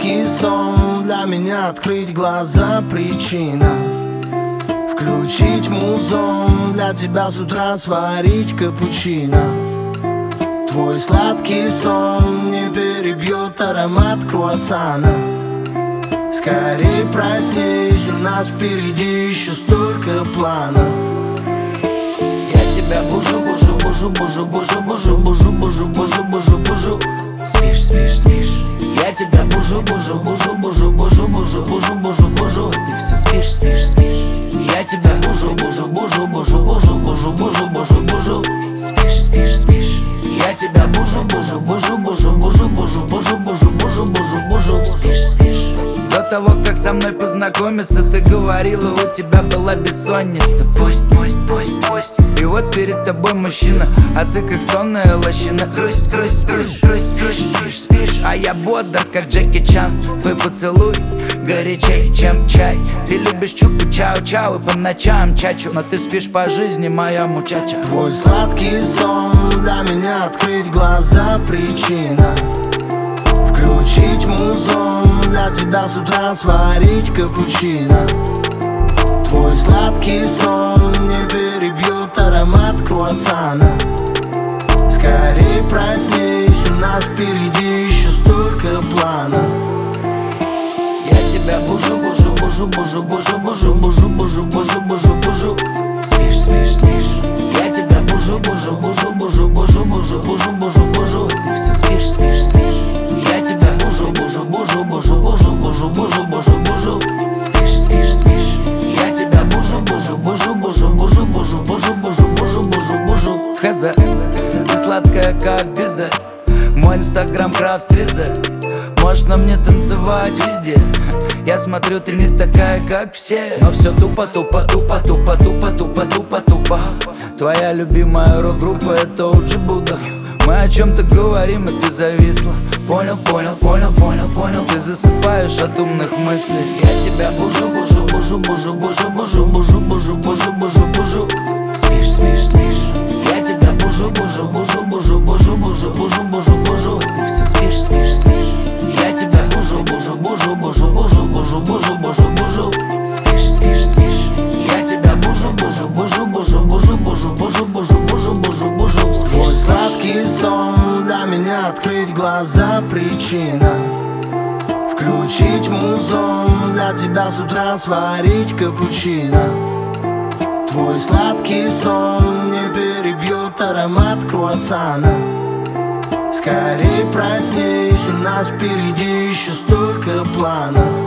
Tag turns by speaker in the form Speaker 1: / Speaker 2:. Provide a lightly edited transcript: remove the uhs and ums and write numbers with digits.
Speaker 1: сладкий сон, для меня открыть глаза причина. Включить музон, для тебя с утра сварить капучино. Твой сладкий сон не перебьет аромат круассана. Скорей проснись, у нас впереди еще столько планов. Я тебя бужу, бужу, бужу, бужу, бужу, бужу, бужу, бужу, бужу, бужу, бужу. Спишь, спишь, спишь. Я тебя бужу, бужу, бужу, бужу, бужу, бужу, бужу, бужу, бужу. Ты все спишь, спишь, спишь. Я тебя бужу, бужу, бужу, бужу, бужу, бужу, бужу, бужу, бужу. Спишь, спишь, спишь. Я тебя бужу, бужу, бужу, бужу, бужу, бужу, бужу, бужу, бужу, бужу, бужу. Спишь, спишь.
Speaker 2: До того, как со мной познакомиться, ты говорила, у тебя была бессонница. Пусть, пусть, пусть, пусть. И вот перед тобой мужчина, а ты как сонная лощина. Грусть, грусть, грусть, грусть, грусть. Спишь, спишь, а я бодр, как Джеки Чан. Твой поцелуй горячей, чем чай. Ты любишь чупу-чау-чау и по ночам чачу. Но ты спишь по жизни, моя мучача.
Speaker 1: Твой сладкий сон, для меня открыть глаза причина. Включить музон, для тебя с утра сварить капучино. Твой сладкий сон не перебьет аромат круассана. Скорей проснись, у нас впереди еще столько планов. Я тебя бужу, бужу, бужу, бужу, бужу, бужу, бужу, бужу, бужу, бужу, бужу. Спишь, спишь, спишь. Я тебя бужу, бужу, бужу, бужу, бужу, бужу, бужу, бужу, бужу. Ты все спишь, спишь, спишь. Я тебя бужу, бужу, бужу, бужу, бужу, бужу, бужу, бужу, бужу. Спишь, спишь, спишь. Я тебя бужу, бужу, бужу, бужу, бужу, бужу, бужу, бужу, бужу, бужу, бужу.
Speaker 2: Хз, ты сладкая, как безе. Мой инстаграм крафт-стризе. Можно мне танцевать везде. Я смотрю, ты не такая, как все. Но все тупо, тупо, тупо, тупо, тупо, тупо, тупо, тупо. Твоя любимая рок-группа — это OG Buddha. Мы о чем-то говорим, и ты зависла. Понял, понял, понял, понял, понял. Ты засыпаешь от умных мыслей. Я тебя бужу, бужу, бужу, бужу, бужу, бужу, бужу, бужу, бужу, бужу, бужу. Спишь, спишь, спишь. Я тебя бужу, бужу, бужу, бужу, бужу, бужу, бужу, бужу, бужу. Ты все спишь, спишь, спишь. Я тебя бужу, бужу, бужу, бужу, бужу, бужу, бужу, бужу, бужу. Спишь, спишь, спишь. Я тебя бужу, бужу, бужу, бужу, бужу, бужу, бужу, бужу, бужу, бужу, бужу. Твой сладкий сон, для меня открыть глаза причина. Включить музон, для тебя с утра сварить капучино. Твой сладкий сон не перебьет аромат круассана. Скорей проснись, у нас впереди еще столько планов.